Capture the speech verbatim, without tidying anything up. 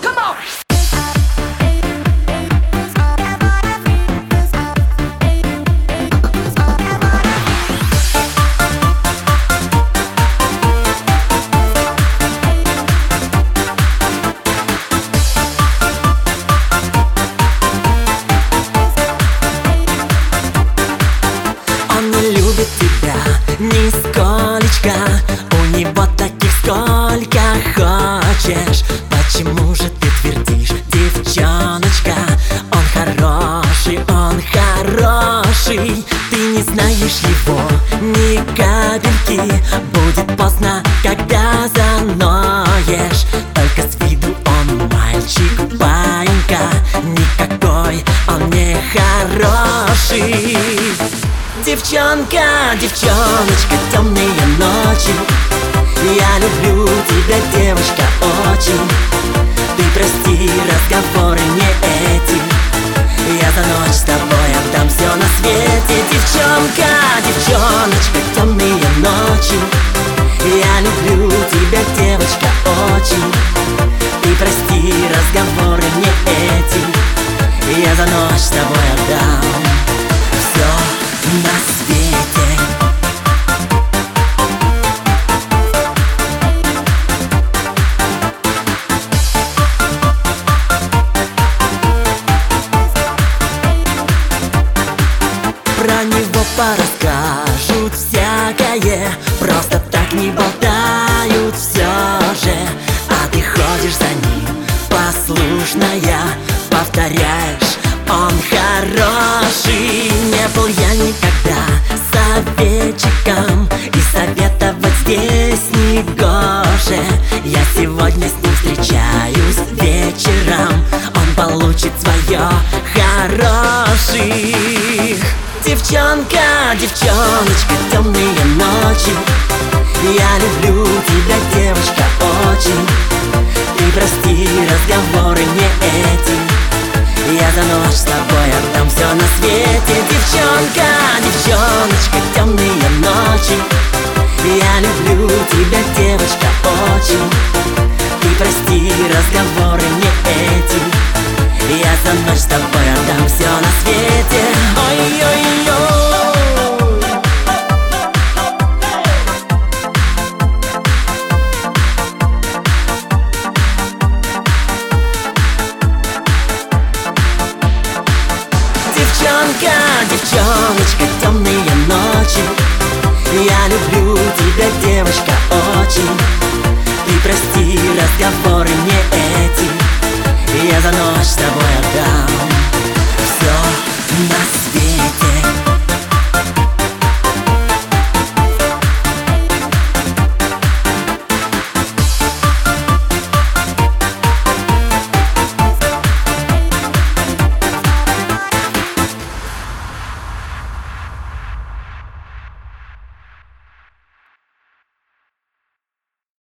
Нисколечко, у него таких сколько хочешь. Почему же ты твердишь, девчоночка? Он хороший, он хороший. Ты не знаешь его ни капельки. Будет поздно, когда заноешь. Только с виду он мальчик, баинька. Никакой он не хороший. Девчонка, девчоночка, темные ночи. Я люблю тебя, девочка, очень. Ты прости, разговоры не эти. Я за ночь с тобой отдам все на свете. Девчонка, девчоночка, темные ночи. Я люблю тебя, девочка, очень. Ты прости, разговоры не эти. Я за ночь с тобой отдам все на свете. Про него порасскажут всякое, просто так не болтают все же. А ты ходишь за ним, послушная, повторяешь, он хороший. Не был я никогда советчиком, и советовать здесь не гоже. Я сегодня с ним встречаюсь вечером, он получит свое хороший. Девчонка, девчоночка, темные ночи. Я люблю тебя, девочка, очень. Ты прости, разговоры не эти. Я за ночь с тобой отдам все на свете. Девчонка, девчоночка, темные ночи. Я люблю тебя, девочка, очень. Ты прости, разговоры не эти. Я за ночь с тобой отдам все на свете. Ой-ой-ой. Девчонка, девчоночка, темные ночи. Я люблю тебя, девочка, очень. Ты прости, разговоры не